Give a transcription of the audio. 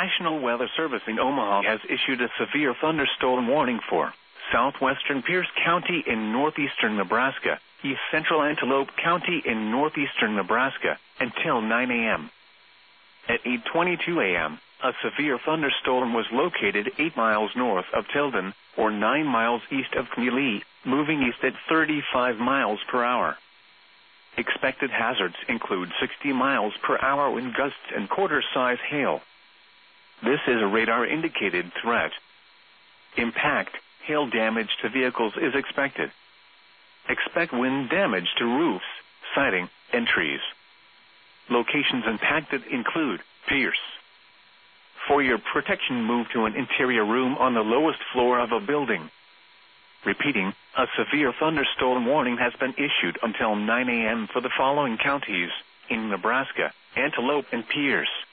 National Weather Service in Omaha has issued a severe thunderstorm warning for southwestern Pierce County in northeastern Nebraska, east central Antelope County in northeastern Nebraska, until 9 a.m. At 8:22 a.m., a severe thunderstorm was located 8 miles north of Tilden, or 9 miles east of Keeley, moving east at 35 miles per hour. Expected hazards include 60 miles per hour wind gusts and quarter-size hail. This is a radar-indicated threat. Impact, hail damage to vehicles is expected. Expect wind damage to roofs, siding, and trees. Locations impacted include Pierce. For your protection, move to an interior room on the lowest floor of a building. Repeating, a severe thunderstorm warning has been issued until 9 a.m. for the following counties in Nebraska: Antelope and Pierce.